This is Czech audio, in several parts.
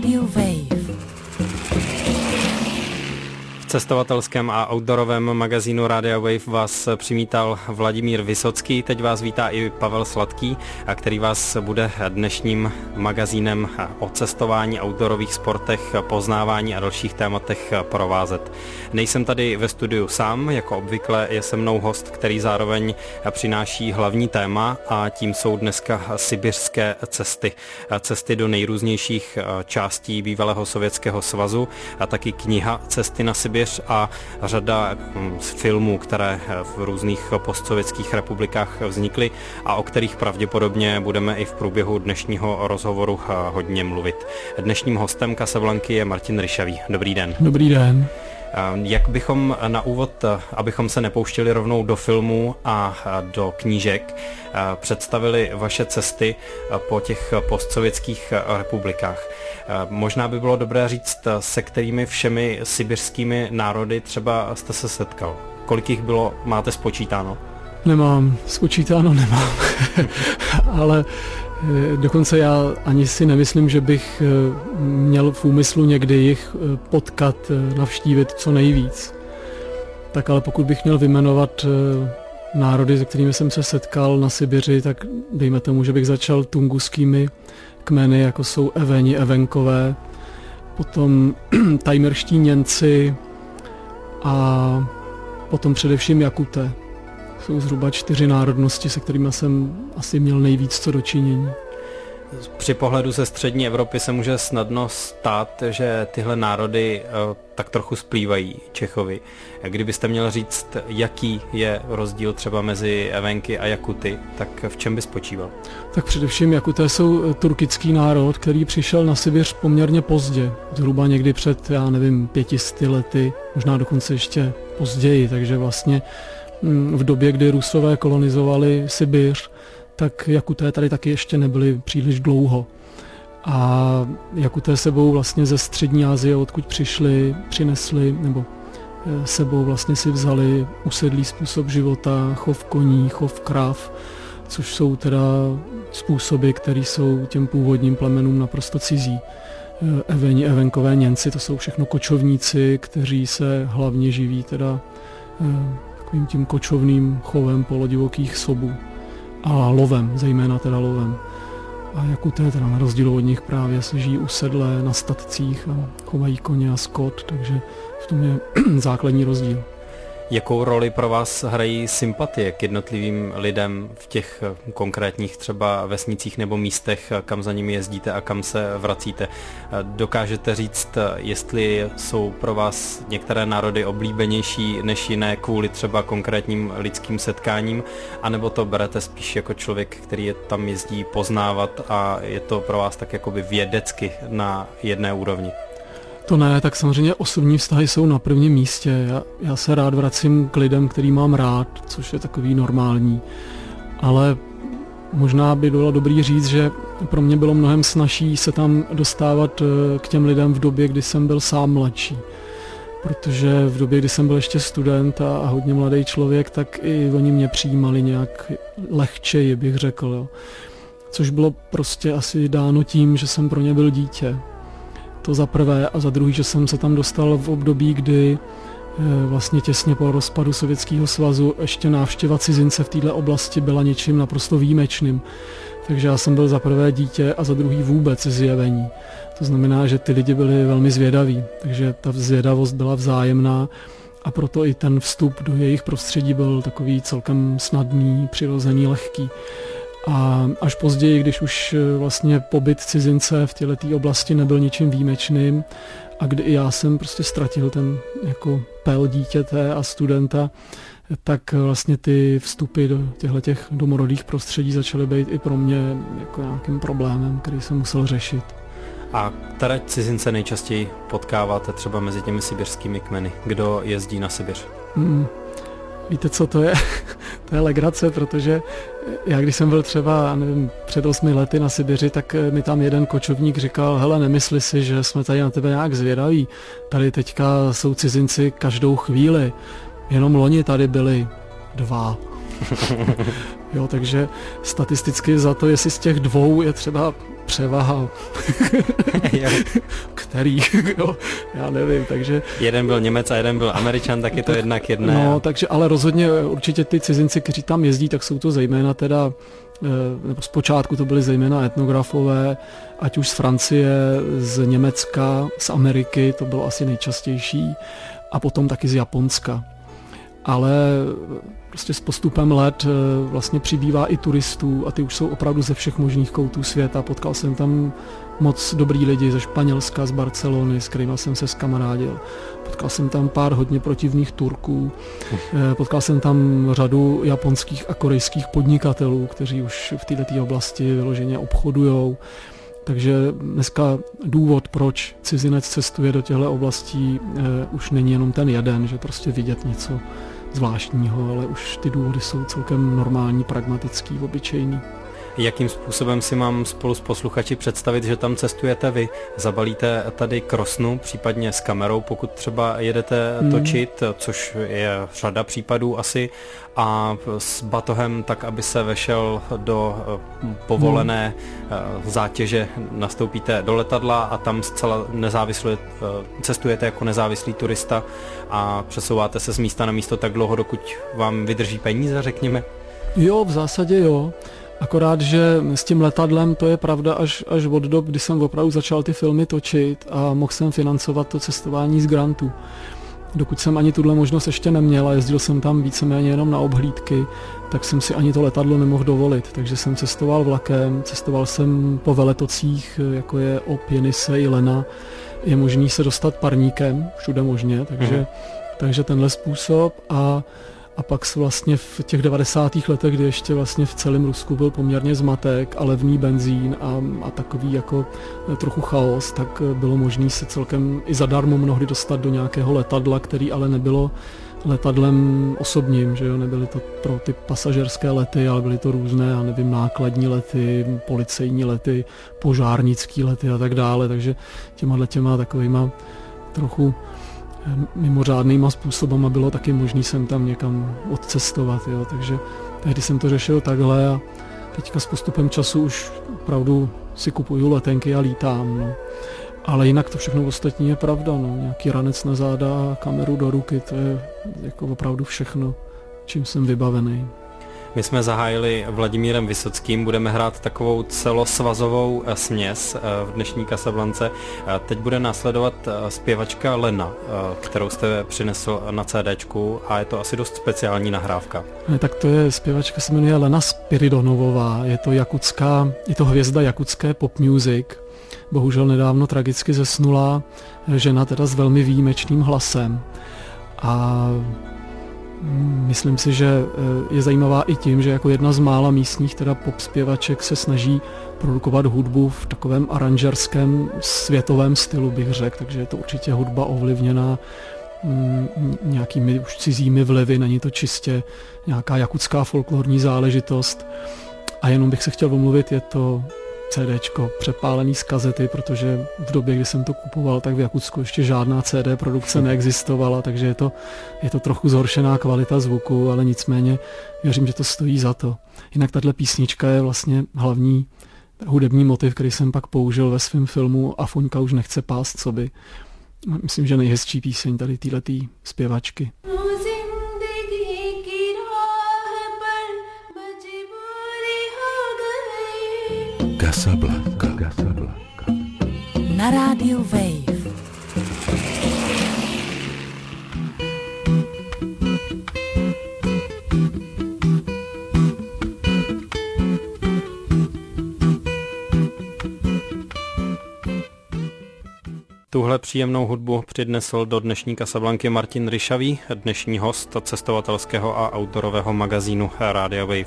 Radio Wave. V cestovatelském a outdoorovém magazínu Radio Wave vás přimítal Vladimír Vysocký, teď vás vítá i Pavel Sladký, který vás bude dnešním magazínem o cestování, outdoorových sportech, poznávání a dalších tématech provázet. Nejsem tady ve studiu sám, jako obvykle je se mnou host, který zároveň přináší hlavní téma a tím jsou dneska sibiřské cesty. Cesty do nejrůznějších částí bývalého Sovětského svazu a taky kniha Cesty na Sibiř a řada filmů, které v různých postsovětských republikách vznikly a o kterých pravděpodobně budeme i v průběhu dnešního rozhovoru hodně mluvit. Dnešním hostem Casablanky je Martin Ryšavý. Dobrý den. Dobrý den. Jak bychom na úvod, abychom se nepouštěli rovnou do filmů a do knížek, představili vaše cesty po těch postsovětských republikách? Možná by bylo dobré říct, se kterými všemi sibiřskými národy třeba jste se setkal. Kolik jich bylo, máte spočítáno? Nemám, ale dokonce já ani si nemyslím, že bych měl v úmyslu někdy jich potkat, navštívit co nejvíc. Tak ale pokud bych měl vyjmenovat národy, se kterými jsem se setkal na Sibiři, tak dejme tomu, že bych začal tunguskými kmeny, jako jsou Eveni, Evenkové, potom tajmerští Němci a potom především Jakuté. Jsou zhruba 4 národnosti, se kterými jsem asi měl nejvíc co dočinění. Při pohledu ze střední Evropy se může snadno stát, že tyhle národy tak trochu splývají Čechovi. Kdybyste měl říct, jaký je rozdíl třeba mezi Evenky a Jakuty, tak v čem by spočíval? Tak především Jakuté jsou turkický národ, který přišel na Sibiř poměrně pozdě. Zhruba někdy před, 500 lety, možná dokonce ještě později, takže vlastně v době, kdy Rusové kolonizovali Sibiř, tak Jakuté tady taky ještě nebyli příliš dlouho. A Jakuté sebou vlastně ze střední Asie, odkud přinesli, nebo sebou vlastně si vzali usedlý způsob života, chov koní, chov krav, což jsou teda způsoby, které jsou těm původním plemenům naprosto cizí. Eveni, Evenkové, Němci, to jsou všechno kočovníci, kteří se hlavně živí teda takovým tím kočovným chovem polodivokých sobů a lovem, zejména teda lovem. A Jakuté teda na rozdíl od nich právě se žijí usedlé na statcích a chovají koně a skot, takže v tom je základní rozdíl. Jakou roli pro vás hrají sympatie k jednotlivým lidem v těch konkrétních třeba vesnicích nebo místech, kam za nimi jezdíte a kam se vracíte? Dokážete říct, jestli jsou pro vás některé národy oblíbenější než jiné kvůli třeba konkrétním lidským setkáním, anebo to berete spíš jako člověk, který je tam jezdí poznávat a je to pro vás tak jakoby vědecky na jedné úrovni? To ne, tak samozřejmě osobní vztahy jsou na prvním místě. Já se rád vracím k lidem, který mám rád, což je takový normální. Ale možná by bylo dobrý říct, že pro mě bylo mnohem snazší se tam dostávat k těm lidem v době, kdy jsem byl sám mladší. Protože v době, kdy jsem byl ještě student a hodně mladý člověk, tak i oni mě přijímali nějak lehčeji, bych řekl. Jo. Což bylo prostě asi dáno tím, že jsem pro ně byl dítě. To za prvé a za druhý, že jsem se tam dostal v období, kdy vlastně těsně po rozpadu Sovětského svazu ještě návštěva cizince v této oblasti byla něčím naprosto výjimečným. Takže já jsem byl za prvé dítě a za druhý vůbec zjevení. To znamená, že ty lidi byli velmi zvědaví, takže ta zvědavost byla vzájemná a proto i ten vstup do jejich prostředí byl takový celkem snadný, přirozený, lehký. A až později, když už vlastně pobyt cizince v této oblasti nebyl ničím výjimečným a kdy i já jsem prostě ztratil ten jako pel dítěte a studenta, tak vlastně ty vstupy do těchto domorodých prostředí začaly být i pro mě jako nějakým problémem, který jsem musel řešit. A které cizince nejčastěji potkáváte třeba mezi těmi sibiřskými kmeny? Kdo jezdí na Sibiř? Víte, co to je? To je legrace, protože já když jsem byl třeba, před 8 lety na Sibiři, tak mi tam jeden kočovník říkal, hele, nemysli si, že jsme tady na tebe nějak zvědaví. Tady teďka jsou cizinci každou chvíli. Jenom loni tady byli 2. Jo, takže statisticky za to, jestli z těch dvou je třeba převaha, který, jo, já nevím, takže... Jeden byl Němec a jeden byl Američan, tak je to jednak jedné. No, takže, ale rozhodně určitě ty cizinci, kteří tam jezdí, tak jsou to zejména teda, nebo zpočátku to byly zejména etnografové, ať už z Francie, z Německa, z Ameriky, to bylo asi nejčastější, a potom taky z Japonska. Ale prostě s postupem let vlastně přibývá i turistů a ty už jsou opravdu ze všech možných koutů světa. Potkal jsem tam moc dobrý lidi ze Španělska, z Barcelony, s kterými jsem se zkamarádil. Potkal jsem tam pár hodně protivných Turků. Potkal jsem tam řadu japonských a korejských podnikatelů, kteří už v této oblasti vyloženě obchodujou. Takže dneska důvod, proč cizinec cestuje do těchto oblastí, už není jenom ten jeden, že prostě vidět něco zvláštního, ale už ty důvody jsou celkem normální, pragmatický, obyčejný. Jakým způsobem si mám spolu s posluchači představit, že tam cestujete vy? Zabalíte tady krosnu, případně s kamerou, pokud třeba jedete točit, což je řada případů asi, a s batohem tak, aby se vešel do povolené zátěže, nastoupíte do letadla a tam zcela nezávisle cestujete jako nezávislý turista a přesouváte se z místa na místo tak dlouho, dokud vám vydrží peníze, řekněme? Jo, v zásadě jo. Akorát, že s tím letadlem to je pravda až od dob, kdy jsem opravdu začal ty filmy točit a mohl jsem financovat to cestování z grantu. Dokud jsem ani tuhle možnost ještě neměl a jezdil jsem tam víceméně jenom na obhlídky, tak jsem si ani to letadlo nemohl dovolit. Takže jsem cestoval vlakem, cestoval jsem po veletocích, jako je Ob, Jenise i Lena. Je možný se dostat parníkem, všude možně, takže tenhle způsob a pak vlastně v těch 90. letech, kdy ještě vlastně v celém Rusku byl poměrně zmatek a levný benzín a takový jako trochu chaos, tak bylo možné se celkem i zadarmo mnohdy dostat do nějakého letadla, který ale nebylo letadlem osobním, že jo, nebyly to pro ty pasažerské lety, ale byly to různé, já nevím, nákladní lety, policejní lety, požárnický lety a tak dále, takže těma takovýma trochu mimořádnýma způsobama bylo taky možný sem tam někam odcestovat, jo, takže tehdy jsem to řešil takhle a teďka s postupem času už opravdu si kupuju letenky a lítám, no. Ale jinak to všechno ostatní je pravda, no, nějaký ranec na záda a kameru do ruky, to je jako opravdu všechno, čím jsem vybavený. My jsme zahájili Vladimírem Vysockým, budeme hrát takovou celosvazovou směs v dnešní Casablance. Teď bude následovat zpěvačka Lena, kterou jste přinesl na CDčku a je to asi dost speciální nahrávka. Ne, tak to je zpěvačka, se jmenuje Lena Spiridonovová, je to hvězda jakutské pop music. Bohužel nedávno tragicky zesnulá žena teda s velmi výjimečným hlasem. A myslím si, že je zajímavá i tím, že jako jedna z mála místních teda pop zpěvaček se snaží produkovat hudbu v takovém aranžerském světovém stylu, bych řekl, takže je to určitě hudba ovlivněná nějakými už cizími vlivy, není to čistě nějaká jakutská folklorní záležitost. A jenom bych se chtěl omluvit, je to CDčko přepálený z kazety, protože v době, kdy jsem to kupoval, tak v Jakutsku ještě žádná CD produkce neexistovala, takže je to trochu zhoršená kvalita zvuku, ale nicméně věřím, že to stojí za to. Jinak tato písnička je vlastně hlavní hudební motiv, který jsem pak použil ve svém filmu A Foňka už nechce pást soby. Myslím, že nejhezčí píseň tady téhletý zpěvačky. Casablanca. Na rádiu Wave. Tuhle příjemnou hudbu přidnesl do dnešní Casablanky Martin Ryšavý, dnešní host cestovatelského a outdoorového magazínu Rádia Wave.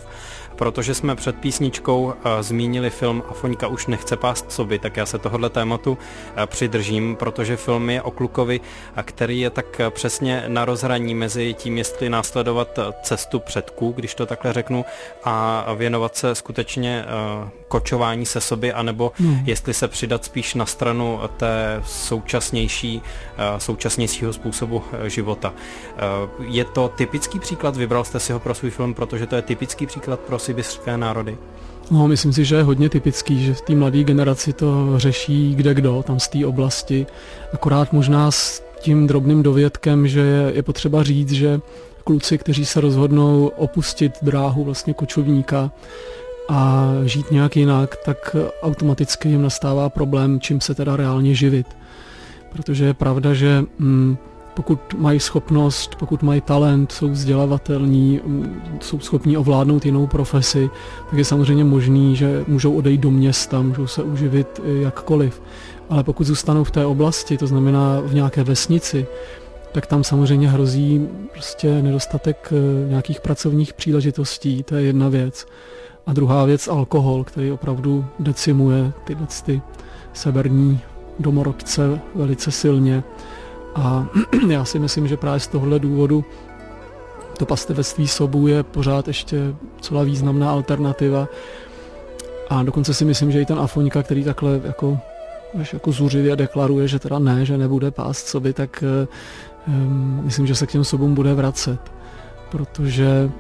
Protože jsme před písničkou zmínili film Afoňka už nechce pást soby, tak já se tohohle tématu přidržím, protože film je o klukovi, který je tak přesně na rozhraní mezi tím, jestli následovat cestu předků, když to takhle řeknu, a věnovat se skutečně kočování se sobě, anebo jestli se přidat spíš na stranu té současnějšího způsobu života. Je to typický příklad, vybral jste si ho pro svůj film, protože to je typický příklad pro sibirské národy? No, myslím si, že je hodně typický, že v té mladé generaci to řeší kdekdo tam z té oblasti, akorát možná s tím drobným dovětkem, že je potřeba říct, že kluci, kteří se rozhodnou opustit dráhu vlastně kočovníka a žít nějak jinak, tak automaticky jim nastává problém, čím se teda reálně živit. Protože je pravda, že pokud mají schopnost, pokud mají talent, jsou vzdělavatelní, jsou schopní ovládnout jinou profesi, tak je samozřejmě možný, že můžou odejít do města, můžou se uživit jakkoliv. Ale pokud zůstanou v té oblasti, to znamená v nějaké vesnici, tak tam samozřejmě hrozí prostě nedostatek nějakých pracovních příležitostí, to je jedna věc. A druhá věc, alkohol, který opravdu decimuje ty severní domorodce velice silně. A já si myslím, že právě z tohohle důvodu to pastevectví sobů je pořád ještě celá významná alternativa. A dokonce si myslím, že i ten Afoňka, který takhle jako zuřivě deklaruje, že teda ne, že nebude pást soby, tak myslím, že se k těm sobům bude vracet. Protože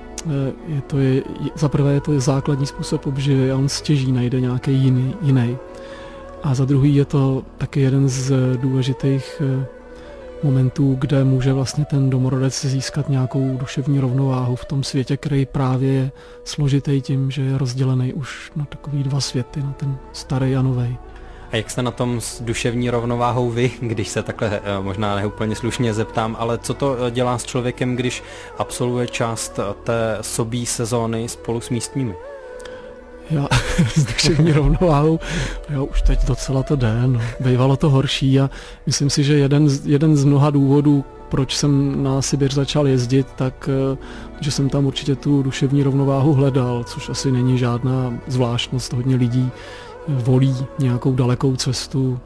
za prvé je to základní způsob obživy a on stěží najde nějaký jiný. A za druhý je to taky jeden z důležitých momentů, kde může vlastně ten domorodec získat nějakou duševní rovnováhu v tom světě, který právě je složitý tím, že je rozdělený už na takový dva světy, na ten starý a novej. A jak jste na tom s duševní rovnováhou vy, když se takhle možná neúplně slušně zeptám, ale co to dělá s člověkem, když absolvuje část té sobí sezóny spolu s místními? Já s duševní rovnováhou, už teď docela to jde, no. Bývalo to horší a myslím si, že jeden z mnoha důvodů, proč jsem na Sibiř začal jezdit, tak že jsem tam určitě tu duševní rovnováhu hledal, což asi není žádná zvláštnost, hodně lidí volí nějakou dalekou cestu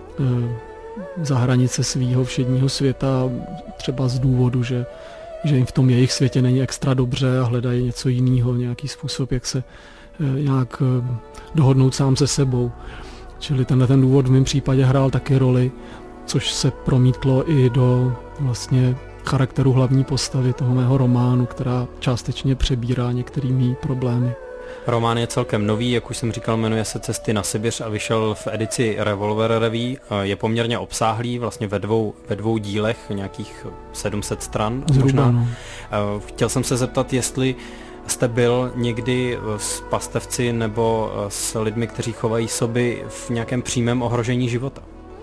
za hranice svýho všedního světa, třeba z důvodu, že jim v tom jejich světě není extra dobře a hledají něco jiného, nějaký způsob, jak se nějak dohodnout sám se sebou. Čili ten důvod v mém případě hrál taky roli, což se promítlo i do vlastně charakteru hlavní postavy toho mého románu, která částečně přebírá některé mý problémy. Román je celkem nový, jak už jsem říkal, jmenuje se Cesty na Sibiř a vyšel v edici Revolver Revue. Je poměrně obsáhlý, vlastně ve dvou dílech, nějakých 700 stran. Zhruba, možná. No. Chtěl jsem se zeptat, jestli jste byl někdy s pastevci nebo s lidmi, kteří chovají soby v nějakém přímém ohrožení života?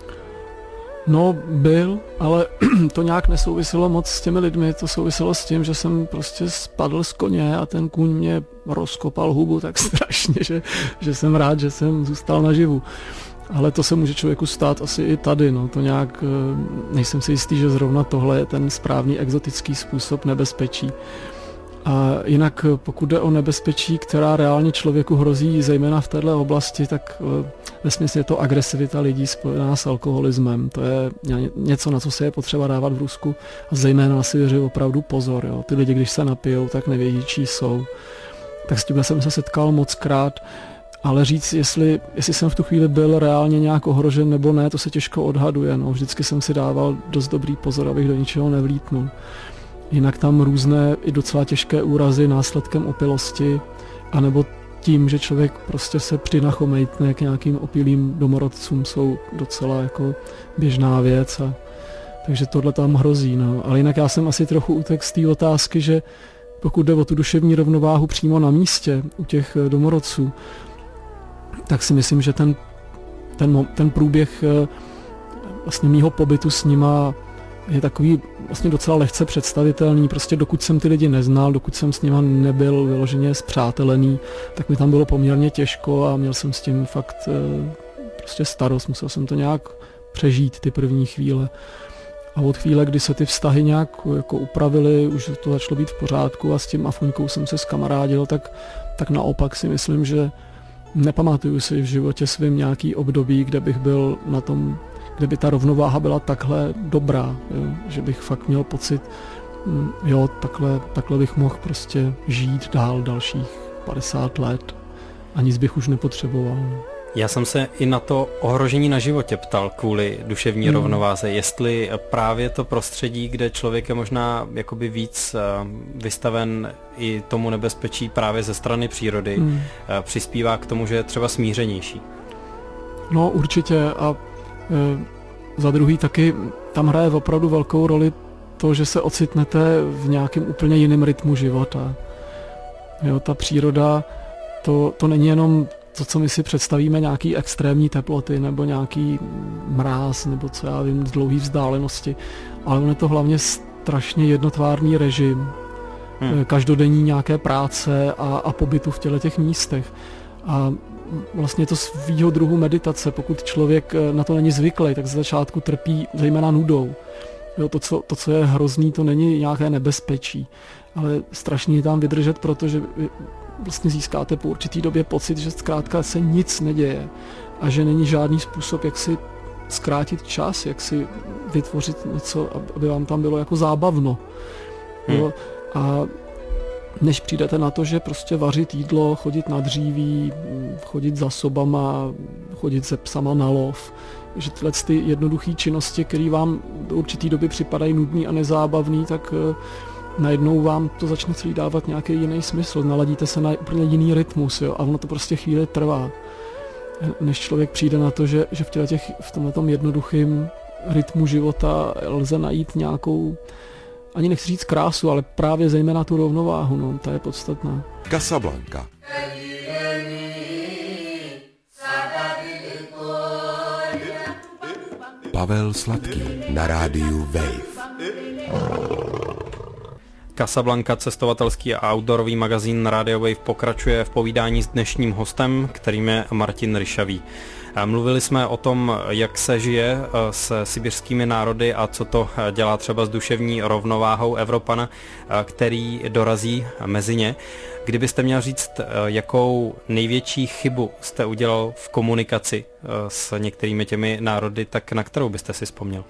No, byl, ale to nějak nesouviselo moc s těmi lidmi, to souviselo s tím, že jsem prostě spadl z koně a ten kůň mě rozkopal hubu tak strašně, že jsem rád, že jsem zůstal naživu. Ale to se může člověku stát asi i tady, no, to nějak, nejsem si jistý, že zrovna tohle je ten správný exotický způsob nebezpečí. A jinak pokud jde o nebezpečí, která reálně člověku hrozí, zejména v této oblasti, tak vesměs je to agresivita lidí spojená s alkoholismem. To je něco, na co se je potřeba dávat v Rusku a zejména na Sibiři opravdu pozor. Jo. Ty lidi, když se napijou, tak nevědí, čí jsou. Tak s tímhle jsem se setkal mockrát, ale říct, jestli jsem v tu chvíli byl reálně nějak ohrožen nebo ne, to se těžko odhaduje. No. Vždycky jsem si dával dost dobrý pozor, abych do ničeho nevlítnul. Jinak tam různé i docela těžké úrazy následkem opilosti, anebo tím, že člověk prostě se přinachomejtne k nějakým opilým domorodcům, jsou docela jako běžná věc. Takže tohle tam hrozí. No. Ale jinak já jsem asi trochu utek z té otázky, že pokud jde o tu duševní rovnováhu přímo na místě u těch domorodců, tak si myslím, že ten průběh vlastně mýho pobytu s nima je takový vlastně docela lehce představitelný, prostě dokud jsem ty lidi neznal, dokud jsem s nima nebyl vyloženě spřátelený, tak mi tam bylo poměrně těžko a měl jsem s tím fakt prostě starost, musel jsem to nějak přežít ty první chvíle. A od chvíle, kdy se ty vztahy nějak jako upravily, už to začalo být v pořádku a s tím Afuňkou jsem se zkamarádil, tak naopak si myslím, že nepamatuju si v životě svým nějaký období, kde bych byl na tom, kde by ta rovnováha byla takhle dobrá, jo? Že bych fakt měl pocit, jo, takhle bych mohl prostě žít dál dalších 50 let a nic bych už nepotřeboval. Já jsem se i na to ohrožení na životě ptal kvůli duševní rovnováze, jestli právě to prostředí, kde člověk je možná jakoby víc vystaven i tomu nebezpečí právě ze strany přírody, přispívá k tomu, že je třeba smířenější. No určitě a za druhý taky tam hraje opravdu velkou roli to, že se ocitnete v nějakém úplně jiném rytmu života. Jo, ta příroda, to není jenom to, co my si představíme, nějaký extrémní teploty nebo nějaký mráz nebo co já vím, z dlouhé vzdálenosti, ale on je to hlavně strašně jednotvárný režim, každodenní nějaké práce a pobytu v těch místech. A vlastně to svýho druhu meditace, pokud člověk na to není zvyklý, tak z začátku trpí zejména nudou. Jo, to, co je hrozný, to není nějaké nebezpečí, ale strašně je tam vydržet, protože vlastně získáte po určitý době pocit, že zkrátka se nic neděje a že není žádný způsob, jak si zkrátit čas, jak si vytvořit něco, aby vám tam bylo jako zábavno. Jo? A než přijdete na to, že prostě vařit jídlo, chodit na dříví, chodit za sobama, chodit se psama na lov, že tyhle ty jednoduché činnosti, které vám do určitý doby připadají nudný a nezábavný, tak najednou vám to začne celý dávat nějaký jiný smysl, naladíte se na úplně jiný rytmus, jo, a ono to prostě chvíli trvá. Než člověk přijde na to, že v tomhletom jednoduchém rytmu života lze najít nějakou, ani nechci říct krásu, ale právě zejména tu rovnováhu, no, ta je podstatná. Casablanca. Pavel Sladký na rádiu Wave. Casablanca, cestovatelský a outdoorový magazín na Radio Wave, pokračuje v povídání s dnešním hostem, kterým je Martin Ryšavý. Mluvili jsme o tom, jak se žije se sibiřskými národy a co to dělá třeba s duševní rovnováhou Evropana, který dorazí mezi ně. Kdybyste měl říct, jakou největší chybu jste udělal v komunikaci s některými těmi národy, tak na kterou byste si vzpomněl?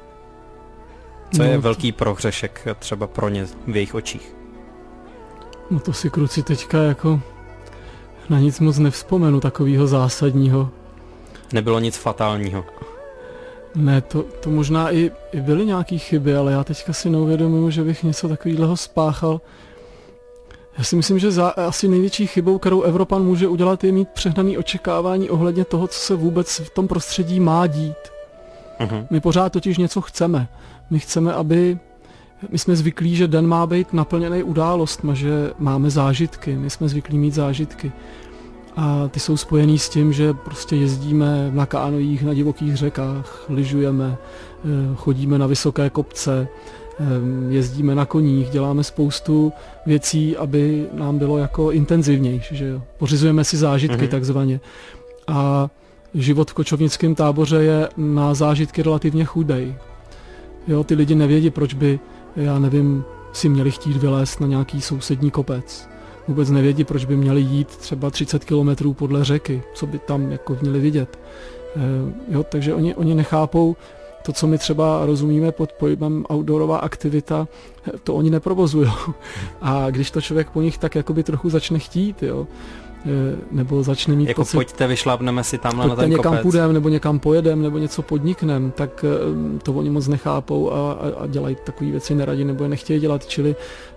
Co je velký prohřešek třeba pro ně v jejich očích? No to si kluci teďka jako na nic moc nevzpomenu takového zásadního. Nebylo nic fatálního? Ne, to možná i byly nějaký chyby, ale já teďka si neuvědomuji, že bych něco takového spáchal. Já si myslím, že asi největší chybou, kterou Evropan může udělat, je mít přehnané očekávání ohledně toho, co se vůbec v tom prostředí má dít. My pořád totiž něco chceme. My chceme, my jsme zvyklí, že den má být naplněný událostma, že máme zážitky, my jsme zvyklí mít zážitky. A ty jsou spojený s tím, že prostě jezdíme na kánojích na divokých řekách, lyžujeme, chodíme na vysoké kopce, jezdíme na koních, děláme spoustu věcí, aby nám bylo jako intenzivnější, že jo. Pořizujeme si zážitky takzvaně. A život v kočovnickém táboře je na zážitky relativně chudej. Jo, ty lidi nevědí, proč by, já nevím, si měli chtít vylézt na nějaký sousední kopec. Vůbec nevědí, proč by měli jít třeba 30 kilometrů podle řeky, co by tam jako měli vidět. Jo, takže oni nechápou to, co my třeba rozumíme pod pojmem outdoorová aktivita, to oni neprovozují. A když to člověk po nich tak jakoby trochu začne chtít, jo, nebo začne mít jako pocit, pojďte, vyšlápneme si tamhle na ten někam kopec. půjdem, nebo někam pojedem, nebo něco podniknem, tak to oni moc nechápou a dělají takové věci neradi, nebo je nechtějí dělat, čili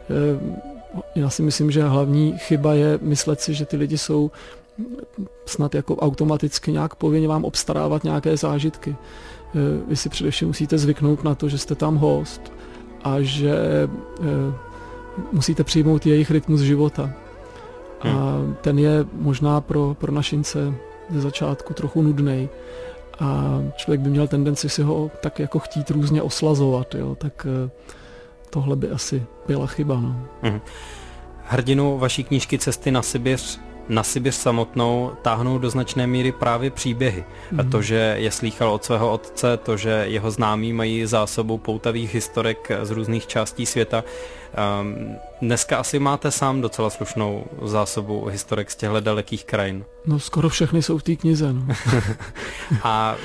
já si myslím, že hlavní chyba je myslet si, že ty lidi jsou snad jako automaticky nějak povinni vám obstarávat nějaké zážitky. Vy si především musíte zvyknout na to, že jste tam host a že musíte přijmout jejich rytmus života. A ten je možná pro našince ze začátku trochu nudnej. A člověk by měl tendenci si ho tak jako chtít různě oslazovat, jo? Tak tohle by asi byla chyba. No. Hrdinu vaší knížky Cesty na Sibiř na Sibiř samotnou táhnou do značné míry právě příběhy. To, že je slýchal od svého otce, to, že jeho známí mají zásobu poutavých historek z různých částí světa. Dneska asi máte sám docela slušnou zásobu historek z těchto dalekých krajin. No skoro všechny jsou v té knize. No. A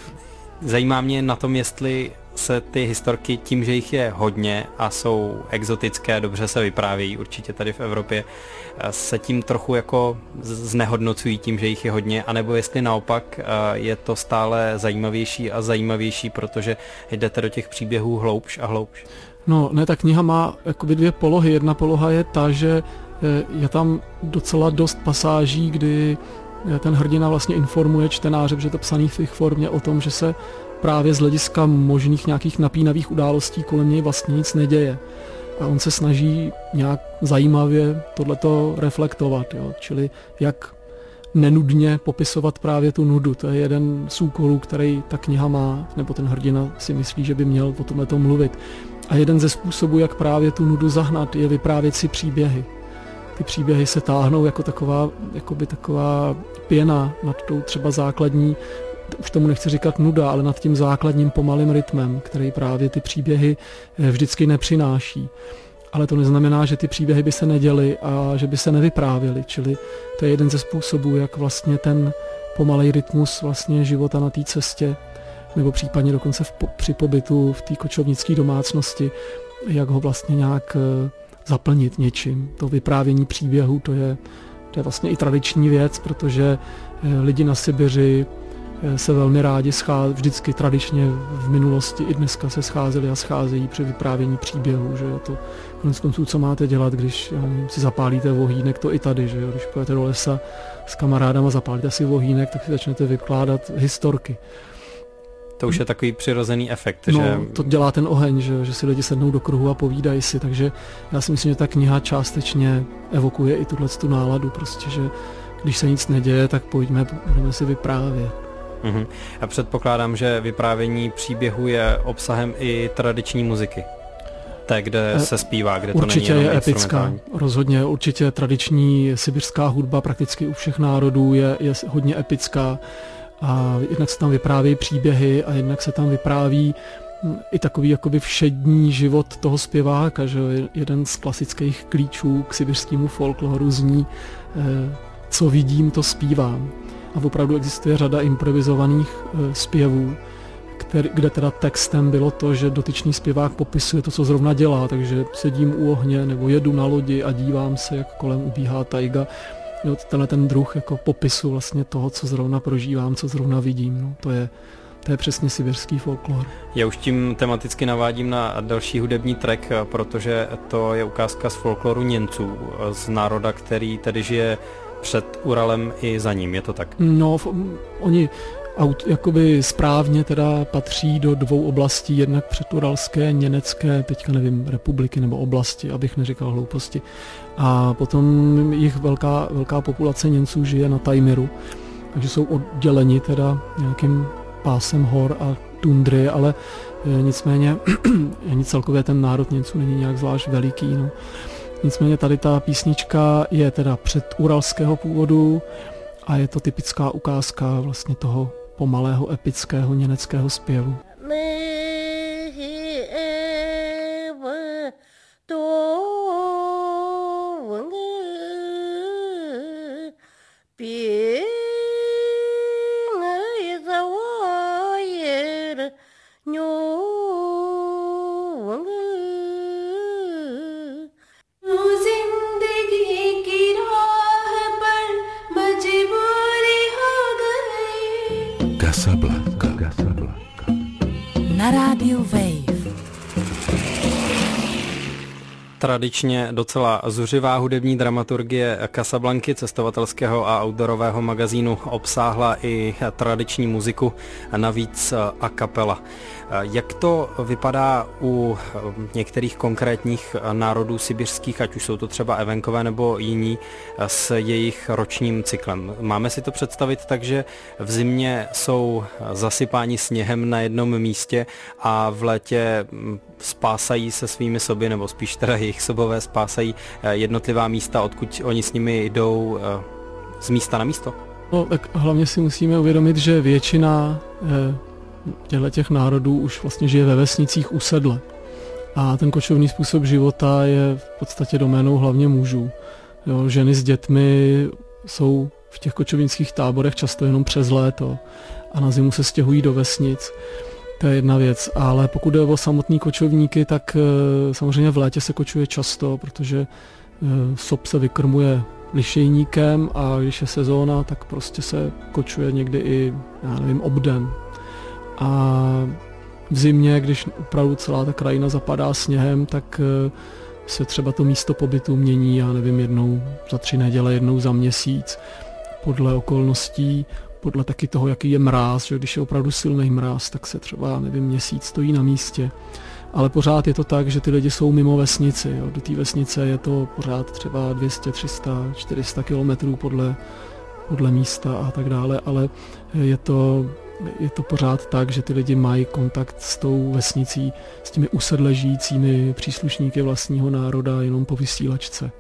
zajímá mě na tom, jestli se ty historky tím, že jich je hodně a jsou exotické, dobře se vyprávějí určitě tady v Evropě, se tím trochu jako znehodnocují tím, že jich je hodně, anebo jestli naopak je to stále zajímavější a zajímavější, protože jdete do těch příběhů hloubš a hloubš. No ne, ta kniha má jakoby dvě polohy. Jedna poloha je ta, že je tam docela dost pasáží, kdy ten hrdina vlastně informuje čtenáře, protože je to psaný v formě o tom, že se právě z hlediska možných nějakých napínavých událostí kolem něj vlastně nic neděje. A on se snaží nějak zajímavě tohleto reflektovat, jo? Čili jak nenudně popisovat právě tu nudu. To je jeden z úkolů, který ta kniha má, nebo ten hrdina si myslí, že by měl o tomhleto mluvit. A jeden ze způsobů, jak právě tu nudu zahnat, je vyprávět si příběhy. Ty příběhy se táhnou jako taková pěna nad tou třeba základní, už tomu nechci říkat nuda, ale nad tím základním pomalým rytmem, který právě ty příběhy vždycky nepřináší. Ale to neznamená, že ty příběhy by se neděly a že by se nevyprávěly. Čili to je jeden ze způsobů, jak vlastně ten pomalej rytmus vlastně života na té cestě, nebo případně dokonce při pobytu v té kočovnické domácnosti, jak ho vlastně nějak zaplnit něčím. To vyprávění příběhu, to je vlastně i tradiční věc, protože lidi na Sibiři se velmi rádi vždycky tradičně v minulosti i dneska se scházeli a scházejí při vyprávění příběhu, že je to konec konců, co máte dělat, když si zapálíte vohýnek, to i tady, že jo, když pojete do lesa s kamarádama, zapálíte si vohýnek, tak si začnete vykládat historky. To už je takový přirozený efekt, no, že... to dělá ten oheň, že si lidi sednou do kruhu a povídají si, takže já si myslím, že ta kniha částečně evokuje i tu náladu, prostě, že když se nic neděje, tak pojďme, budeme si vyprávět. A předpokládám, že vyprávění příběhu je obsahem i tradiční muziky. Té, kde se zpívá, kde to není jenom je epická, rozhodně, určitě tradiční sibiřská hudba prakticky u všech národů je hodně epická a jednak se tam vyprávějí příběhy a jednak se tam vypráví i takový jakoby všední život toho zpěváka, že jeden z klasických klíčů k sibiřskému folkloru zní co vidím, to zpívám. A opravdu existuje řada improvizovaných zpěvů, kde teda textem bylo to, že dotyčný zpěvák popisuje to, co zrovna dělá, takže sedím u ohně nebo jedu na lodi a dívám se, jak kolem ubíhá tajga. Jo, tenhle ten druh jako popisu vlastně toho, co zrovna prožívám, co zrovna vidím. No, to je přesně sibiřský folklor. Já už tím tematicky navádím na další hudební track, protože to je ukázka z folkloru Němců, z národa, který tady žije před Uralem i za ním, je to tak? No, oni jakoby správně teda patří do dvou oblastí, jednak předuralské, německé, teďka nevím, republiky nebo oblasti, abych neříkal hlouposti. A potom jich velká populace Němců žije na Tajmiru, takže jsou odděleni teda nějakým pásem hor a tundry, ale nicméně ani celkově ten národ Němců není nějak zvlášť veliký, no. Nicméně tady ta písnička je teda předuralského původu a je to typická ukázka vlastně toho pomalého epického německého zpěvu. Casablanca. Na rádiu Wave. Tradičně docela zuřivá hudební dramaturgie Casablanky, cestovatelského a outdoorového magazínu, obsáhla i tradiční muziku, navíc a cappella. Jak to vypadá u některých konkrétních národů sibiřských, ať už jsou to třeba Evenkové nebo jiní, s jejich ročním cyklem? Máme si to představit tak, že v zimě jsou zasypáni sněhem na jednom místě a v létě spásají se svými soby, nebo spíš teda jejich sobové spásají jednotlivá místa, odkud oni s nimi jdou z místa na místo? No tak hlavně si musíme uvědomit, že většina těch národů už vlastně žije ve vesnicích usedle. A ten kočovný způsob života je v podstatě doménou hlavně mužů. Jo, ženy s dětmi jsou v těch kočovnických táborech často jenom přes léto a na zimu se stěhují do vesnic. To je jedna věc, ale pokud jde o samotný kočovníky, tak samozřejmě v létě se kočuje často, protože sob se vykrmuje lišejníkem a když je sezóna, tak prostě se kočuje někdy i, já nevím, obden. A v zimě, když opravdu celá ta krajina zapadá sněhem, tak se třeba to místo pobytu mění, já nevím, jednou za 3 neděle, jednou za měsíc, podle okolností, podle taky toho, jaký je mráz, že když je opravdu silný mráz, tak se třeba, nevím, měsíc stojí na místě. Ale pořád je to tak, že ty lidi jsou mimo vesnici. Jo. Do té vesnice je to pořád třeba 200, 300, 400 kilometrů podle místa a tak dále, ale je to pořád tak, že ty lidi mají kontakt s tou vesnicí, s těmi usedle žijícími příslušníky vlastního národa jenom po vysílačce.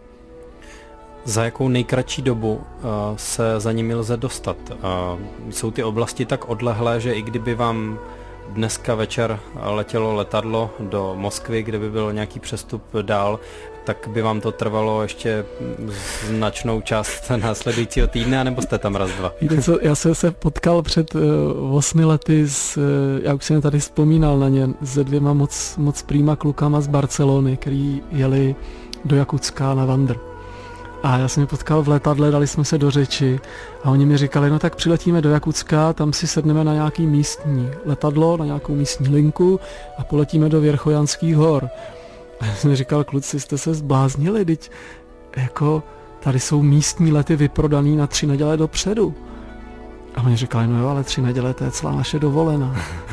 Za jakou nejkratší dobu se za nimi lze dostat? Jsou ty oblasti tak odlehlé, že i kdyby vám dneska večer letělo letadlo do Moskvy, kde by byl nějaký přestup dál, tak by vám to trvalo ještě značnou část následujícího týdne, anebo jste tam raz, dva? Víte co, já jsem se potkal před 8 lety, já už jsem tady vzpomínal na ně, se 2 moc prýma klukama z Barcelony, který jeli do Jakutska na vandr. A já jsem je potkal v letadle, dali jsme se do řeči a oni mi říkali, no tak přiletíme do Jakutska, tam si sedneme na nějaký místní letadlo, na nějakou místní linku a poletíme do Věrchojanských hor. A já jsem říkal, kluci, jste se zbláznili, teď jako tady jsou místní lety vyprodaný na 3 neděle dopředu. A oni říkali, no jo, ale 3 neděle, to je celá naše dovolená.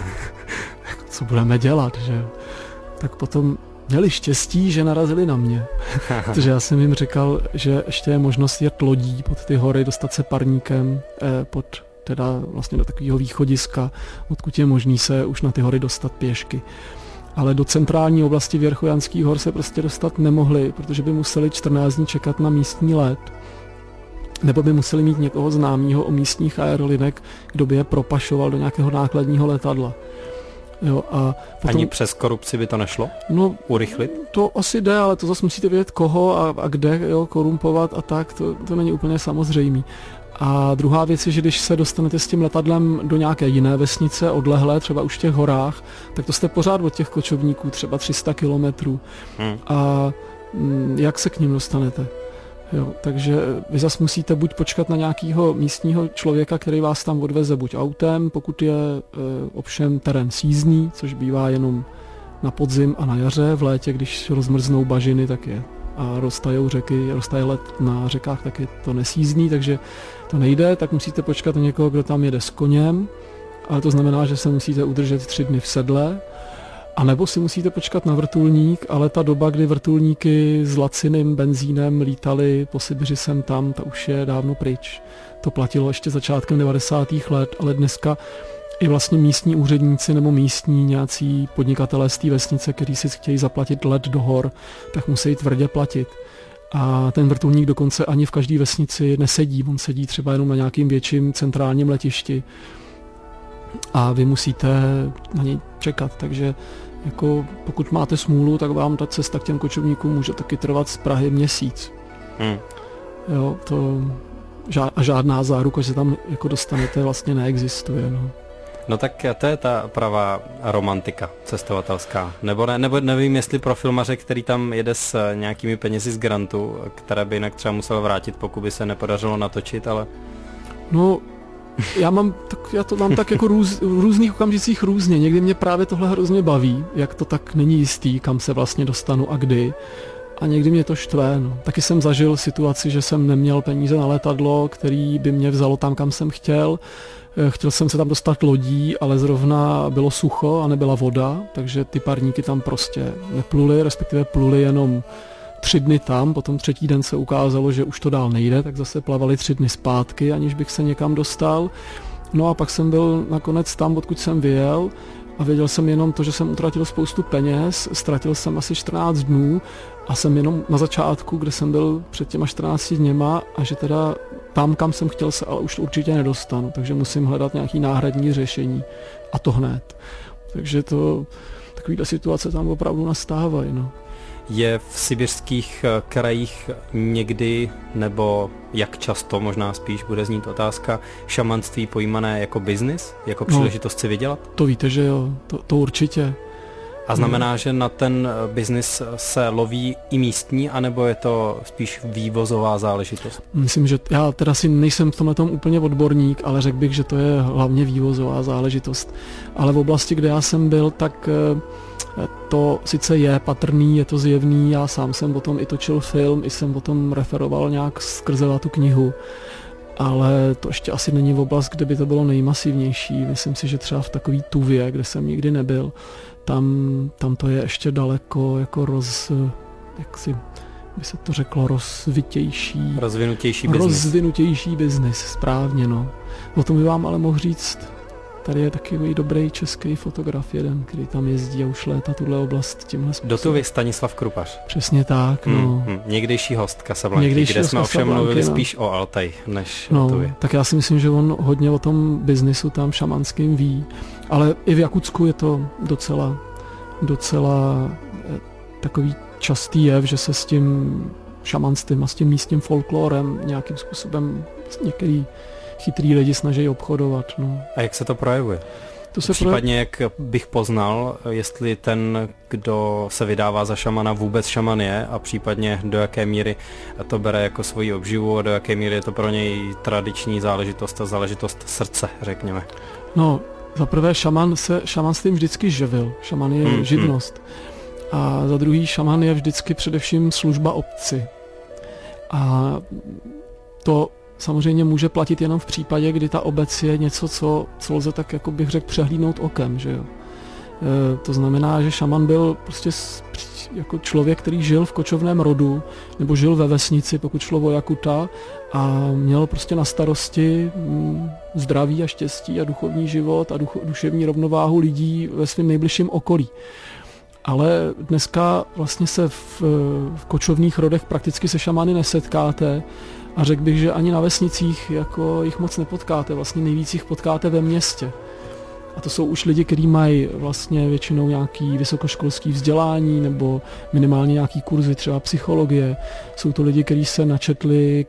Co budeme dělat, že? Tak potom měli štěstí, že narazili na mě. Protože já jsem jim říkal, že ještě je možnost jet lodí pod ty hory, dostat se parníkem teda vlastně do takového východiska, odkud je možný se už na ty hory dostat pěšky. Ale do centrální oblasti Věrchojanských hor se prostě dostat nemohli, protože by museli 14 dní čekat na místní let. Nebo by museli mít někoho známého o místních aerolinek, kdo by je propašoval do nějakého nákladního letadla. Jo, a potom, ani přes korupci by to nešlo? No, urychlit? To asi jde, ale to zase musíte vědět koho a kde, jo, korumpovat a tak, to není úplně samozřejmý. A druhá věc je, že když se dostanete s tím letadlem do nějaké jiné vesnice, odlehlé, třeba už v těch horách, tak to jste pořád od těch kočovníků, třeba 300 kilometrů. A jak se k ním dostanete? Jo, takže vy zase musíte buď počkat na nějakého místního člověka, který vás tam odveze buď autem, pokud je ovšem terén sízný, což bývá jenom na podzim a na jaře, v létě, když rozmrznou bažiny, tak je a roztajou řeky, roztaje led na řekách, tak je to nesízný, takže to nejde, tak musíte počkat na někoho, kdo tam jede s koněm, ale to znamená, že se musíte udržet 3 dny v sedle, a nebo si musíte počkat na vrtulník, ale ta doba, kdy vrtulníky s laciným benzínem lítaly po Sibiři sem tam, ta už je dávno pryč. To platilo ještě začátkem 90. let, ale dneska i vlastně místní úředníci nebo místní nějací podnikatelé z té vesnice, kteří si chtějí zaplatit let do hor, tak musí tvrdě platit. A ten vrtulník dokonce ani v každé vesnici nesedí, on sedí třeba jenom na nějakým větším centrálním letišti. A vy musíte na něj čekat, takže jako pokud máte smůlu, tak vám ta cesta k těm kočovníkům může taky trvat z Prahy měsíc. Jo, a žádná záruka, že tam jako dostanete, vlastně neexistuje. No tak to je ta pravá romantika cestovatelská. Nebo nevím, jestli pro filmaře, který tam jede s nějakými penězi z grantu, které by jinak třeba musel vrátit, pokud by se nepodařilo natočit, ale... No, já to mám tak jako v různých okamžicích různě. Někdy mě právě tohle hrozně baví, jak to tak není jistý, kam se vlastně dostanu a kdy. A někdy mě to štve. No. Taky jsem zažil situaci, že jsem neměl peníze na letadlo, který by mě vzalo tam, kam jsem chtěl. Chtěl jsem se tam dostat lodí, ale zrovna bylo sucho a nebyla voda, takže ty parníky tam prostě nepluly, respektive pluly jenom 3 dny tam, potom 3. den se ukázalo, že už to dál nejde, tak zase plavali 3 dny zpátky, aniž bych se někam dostal. No a pak jsem byl nakonec tam, odkud jsem vyjel a věděl jsem jenom to, že jsem utratil spoustu peněz, ztratil jsem asi 14 dnů a jsem jenom na začátku, kde jsem byl před těma 14 dněma a že teda tam, kam jsem chtěl se, ale už určitě nedostanu, takže musím hledat nějaký náhradní řešení a to hned. Takže takovýhle situace tam opravdu nastávají. No. Je v sibiřských krajích někdy, nebo jak často, možná spíš bude znít otázka, šamanství pojímané jako biznis, jako příležitost si vydělat? To víte, že jo, to určitě. A znamená, že na ten biznis se loví i místní, anebo je to spíš vývozová záležitost? Myslím, že já teda si nejsem v tomhletom úplně odborník, ale řekl bych, že to je hlavně vývozová záležitost. Ale v oblasti, kde já jsem byl, tak to sice je patrný, je to zjevný, já sám jsem o tom i točil film, i jsem o tom referoval nějak skrze tu knihu, ale to ještě asi není v oblast, kde by to bylo nejmasivnější. Myslím si, že třeba v takový Tuvě, kde jsem nikdy nebyl, tam to je ještě daleko jako jak si by se to řeklo, rozvinutější biznis, správně, no. O tom by vám ale mohl říct. Tady je takový dobrý český fotograf jeden, který tam jezdí a už léta tuhle oblast tímhle způsobem. Do Tuvy Stanislav Krupař. Přesně tak, no. Někdejší host Casablanky, kde jsme ovšem mluvili spíš o Altaj, než o Tuvě. Tak já si myslím, že on hodně o tom biznisu tam šamanským ví, ale i v Jakutsku je to docela takový častý jev, že se s tím šamanstvím a s tím místním folklorem nějakým způsobem některý chytrý lidi snaží obchodovat. No. A jak se to projevuje? Případně jak bych poznal, jestli ten, kdo se vydává za šamana, vůbec šaman je a případně do jaké míry to bere jako svoji obživu a do jaké míry je to pro něj tradiční záležitost a záležitost srdce, řekněme. No, za prvé šamanstvím vždycky živil. Šaman je živnost. A za druhý šaman je vždycky především služba obci. A to samozřejmě může platit jenom v případě, kdy ta obec je něco, co lze tak, jako bych řekl, přehlídnout okem, že jo. To znamená, že šaman byl prostě jako člověk, který žil v kočovném rodu, nebo žil ve vesnici, pokud šlo o Jakuta, a měl prostě na starosti zdraví a štěstí a duchovní život a duševní rovnováhu lidí ve svém nejbližším okolí. Ale dneska vlastně se v kočovných rodech prakticky se šamany nesetkáte a řekl bych, že ani na vesnicích jako jich moc nepotkáte, vlastně nejvíc jich potkáte ve městě. A to jsou už lidi, kteří mají vlastně většinou nějaký vysokoškolský vzdělání nebo minimálně nějaký kurzy, třeba psychologie. Jsou to lidi, kteří se načetli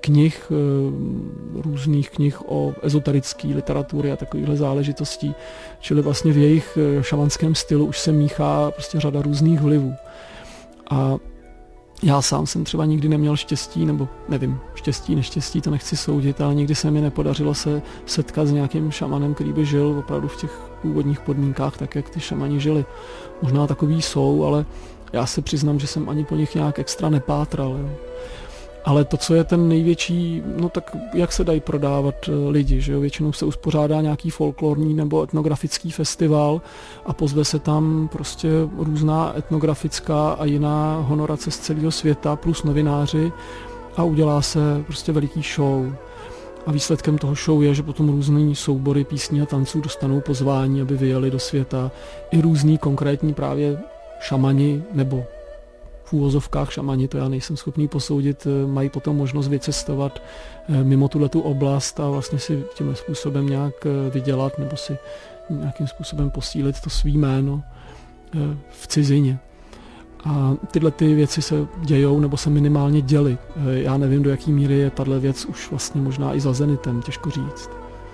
různých knih o ezoterické literatury a takovýchhle záležitostí. Čili vlastně v jejich šamanském stylu už se míchá prostě řada různých vlivů. A já sám jsem třeba nikdy neměl štěstí, nebo nevím, štěstí, neštěstí, to nechci soudit, ale nikdy se mi nepodařilo se setkat s nějakým šamanem, který by žil opravdu v těch původních podmínkách, tak jak ty šamani žili. Možná takový jsou, ale já se přiznám, že jsem ani po nich nějak extra nepátral. Jo. Ale to, co je ten největší, no tak jak se dají prodávat lidi, že jo? Většinou se uspořádá nějaký folklorní nebo etnografický festival a pozve se tam prostě různá etnografická a jiná honorace z celého světa plus novináři a udělá se prostě veliký show. A výsledkem toho show je, že potom různý soubory písní a tanců dostanou pozvání, aby vyjeli do světa. I různý konkrétní právě šamani nebo v úvozovkách šamani, to já nejsem schopný posoudit, mají potom možnost vycestovat mimo tuhletu oblast a vlastně si tímhle způsobem nějak vydělat nebo si nějakým způsobem posílit to svý jméno v cizině. A tyhle ty věci se dějou nebo se minimálně děly. Já nevím, do jaký míry je tahle věc už vlastně možná i za zenitem, těžko říct.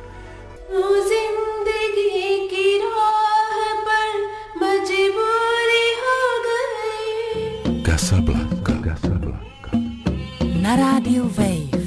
Casablanca. Na rádiu Wave.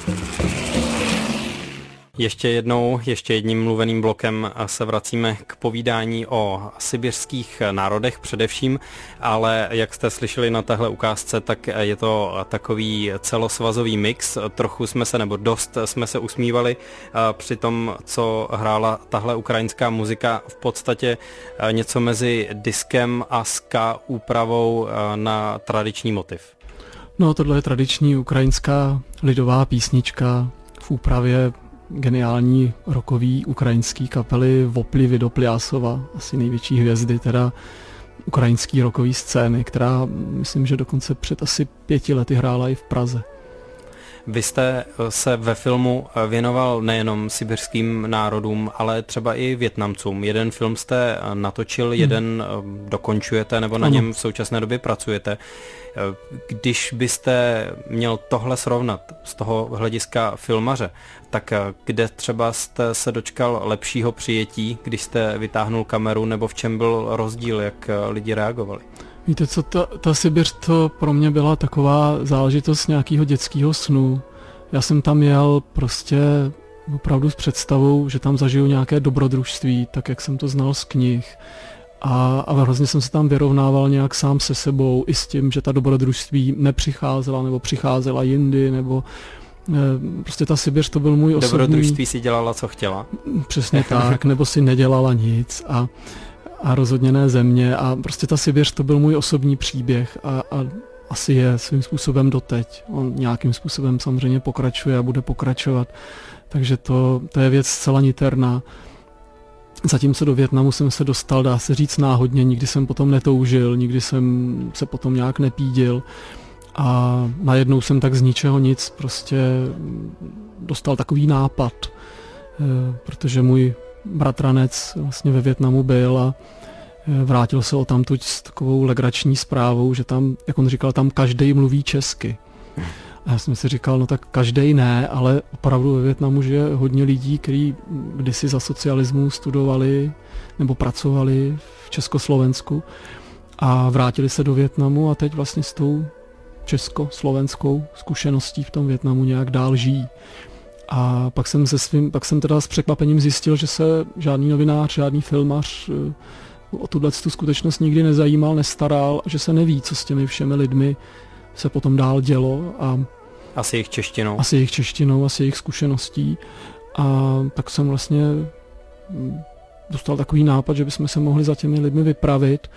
Ještě jedním mluveným blokem se vracíme k povídání o sibiřských národech především, ale jak jste slyšeli na téhle ukázce, tak je to takový celosvazový mix. Trochu dost jsme se usmívali při tom, co hrála tahle ukrajinská muzika, v podstatě něco mezi diskem a ska úpravou na tradiční motiv. No, tohle je tradiční ukrajinská lidová písnička v úpravě geniální rockový ukrajinský kapely Vopli Vidopljásova, asi největší hvězdy teda ukrajinský rockový scény, která myslím, že dokonce před asi 5 lety hrála i v Praze. Vy jste se ve filmu věnoval nejenom sibirským národům, ale třeba i Vietnamcům. Jeden film jste natočil, jeden dokončujete nebo na něm v současné době pracujete. Když byste měl tohle srovnat z toho hlediska filmaře, tak kde třeba jste se dočkal lepšího přijetí, když jste vytáhnul kameru, nebo v čem byl rozdíl, jak lidi reagovali? Víte co, ta Sibiř to pro mě byla taková záležitost nějakého dětského snu. Já jsem tam jel prostě opravdu s představou, že tam zažiju nějaké dobrodružství, tak jak jsem to znal z knih. A hrozně jsem se tam vyrovnával nějak sám se sebou i s tím, že ta dobrodružství nepřicházela nebo přicházela jindy, nebo prostě ta Sibiř to byl můj osobní... Dobrodružství si dělala, co chtěla. Přesně tak, nebo si nedělala nic a rozhodně ne země a prostě ta Sibiř to byl můj osobní příběh a asi je svým způsobem doteď. On nějakým způsobem samozřejmě pokračuje a bude pokračovat, takže to je věc zcela niterná. Zatímco do Vietnamu jsem se dostal, dá se říct, náhodně, nikdy jsem potom netoužil, nikdy jsem se potom nějak nepídil a najednou jsem tak z ničeho nic prostě dostal takový nápad, protože můj bratranec vlastně ve Vietnamu byl a vrátil se odtamtud s takovou legrační zprávou, že tam, jak on říkal, tam každej mluví česky. A já jsem si říkal, no tak každej ne, ale opravdu ve Vietnamu žije hodně lidí, kteří kdysi za socialismu studovali nebo pracovali v Československu a vrátili se do Vietnamu a teď vlastně s tou československou zkušeností v tom Vietnamu nějak dál žijí. A pak jsem teda s překvapením zjistil, že se žádný novinář, žádný filmař o tu skutečnost nikdy nezajímal, nestaral a že se neví, co s těmi všemi lidmi se potom dál dělo. Asi jejich češtinou. Asi jejich zkušeností. A tak jsem vlastně dostal takový nápad, že bychom se mohli za těmi lidmi vypravit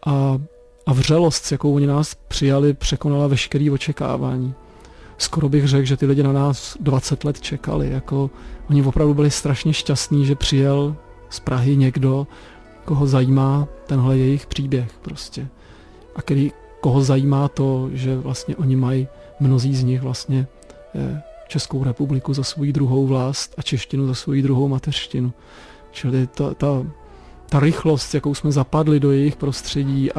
a vřelost, s jakou oni nás přijali, překonala veškeré očekávání. Skoro bych řekl, že ty lidi na nás 20 let čekali. Jako, oni opravdu byli strašně šťastní, že přijel z Prahy někdo, koho zajímá tenhle jejich příběh prostě. A koho zajímá to, že vlastně oni mají, mnozí z nich vlastně Českou republiku za svou druhou vlast a češtinu za svou druhou mateřštinu. Čili ta rychlost, jakou jsme zapadli do jejich prostředí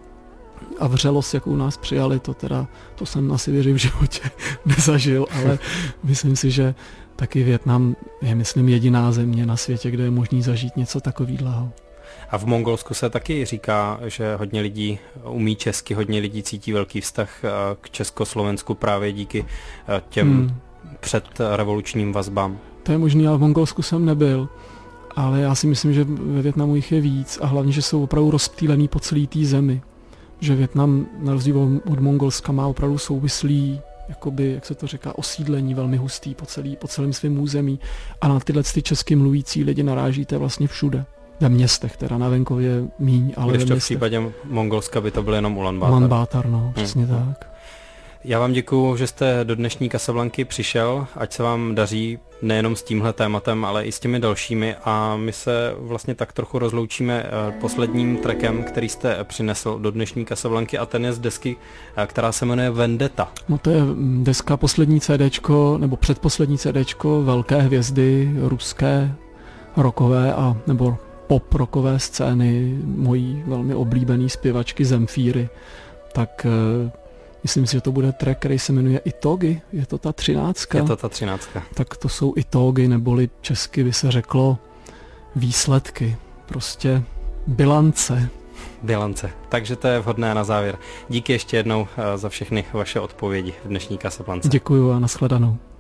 a vřelost, jakou nás přijali, to jsem na Sibiři v životě nezažil, ale myslím si, že taky Vietnam je, myslím, jediná země na světě, kde je možný zažít něco takového. A v Mongolsku se taky říká, že hodně lidí umí česky, hodně lidí cítí velký vztah k Československu právě díky těm předrevolučním vazbám. To je možný, ale v Mongolsku jsem nebyl. Ale já si myslím, že ve Vietnamu jich je víc a hlavně, že jsou opravdu rozptýlený po celé té zemi. Že Vietnam na rozdíl od Mongolska má opravdu souvislý, jakoby, jak se to říká, osídlení velmi hustý po celém svém území a na tyhle česky mluvící lidi narážíte vlastně všude. Ve městech, teda na venkově míň, ale když ve to městech. V případě Mongolska by to byl jenom Ulaanbaatar. Ulaanbaatar, no, přesně tak. Já vám děkuju, že jste do dnešní Casablanky přišel, ať se vám daří nejenom s tímhle tématem, ale i s těmi dalšími a my se vlastně tak trochu rozloučíme posledním trackem, který jste přinesl do dnešní Casablanky a ten je z desky, která se jmenuje Vendetta. No to je deska poslední CDčko, nebo předposlední CDčko velké hvězdy ruské rockové a nebo pop rockové scény, mojí velmi oblíbený zpěvačky Zemfíry. Tak myslím si, že to bude track, který se jmenuje Itogi. Je to ta 13. Je to ta 13. Tak to jsou Itogi, neboli česky by se řeklo výsledky. Prostě bilance. Bilance. Takže to je vhodné na závěr. Díky ještě jednou za všechny vaše odpovědi v dnešní Casablance. Děkuju a nashledanou.